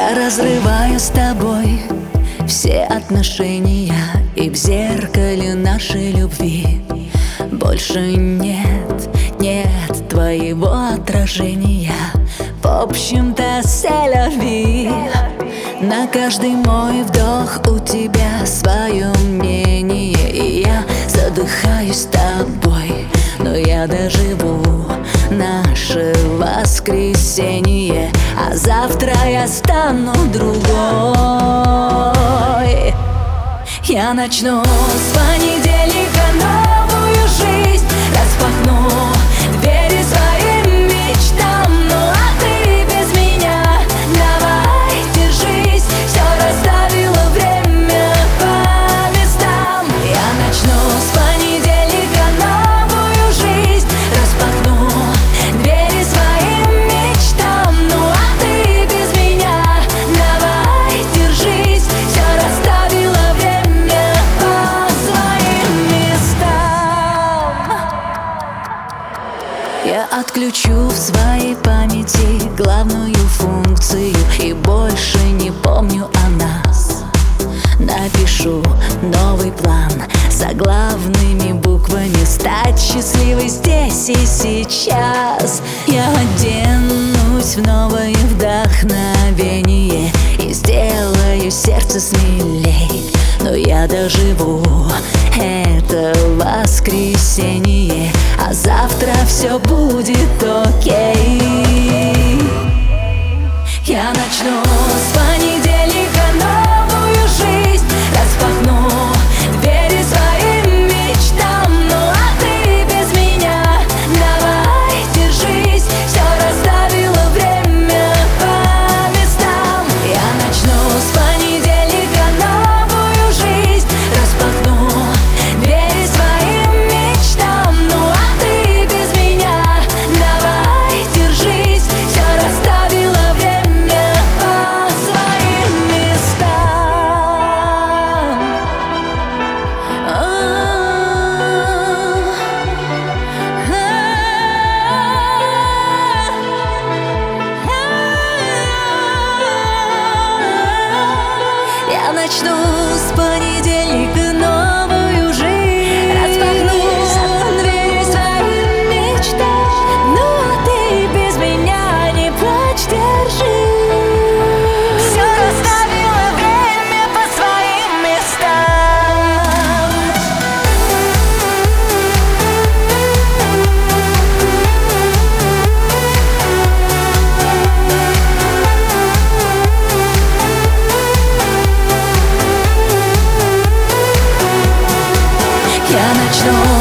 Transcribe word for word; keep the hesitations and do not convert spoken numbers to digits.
Я разрываю с тобой все отношения, и в зеркале нашей любви больше нет, нет твоего отражения. В общем-то, селяви. На каждый мой вдох у тебя свое мнение, и я задыхаюсь с тобой, но я доживу наше воскресенье, а завтра я стану другой. Я начну с понедельника новую жизнь, распахну двери своим мечтам. Ну а ты без меня давай держись, все расставила время по местам. Я начну с понедельника новую жизнь, распахну двери своим мечтам. Ну а ты без меня давай держись, все расставила время по своим местам. Я отключу в своей памяти главную функцию и больше не помню о нас. Напишу новый план заглавными буквами: стать счастливой здесь и сейчас. Я оденусь в новое вдохновение и сделаю сердце смелей, но я доживу это воскресенье, а завтра все будет окей. Я начну с понедельника новую жизнь, распахну двери своим мечтам. Ну а ты без меня давай держись, все расставила время по местам. Я начну с понедельника новую жизнь, распахну двери своим мечтам. Ну а ты без меня давай держись, все расставила время по своим местам. Я начну с понедельника новую жизнь, распахну двери своим мечтам. Ну а ты без меня не плачь, держи, все расставила время по своим местам. Я начну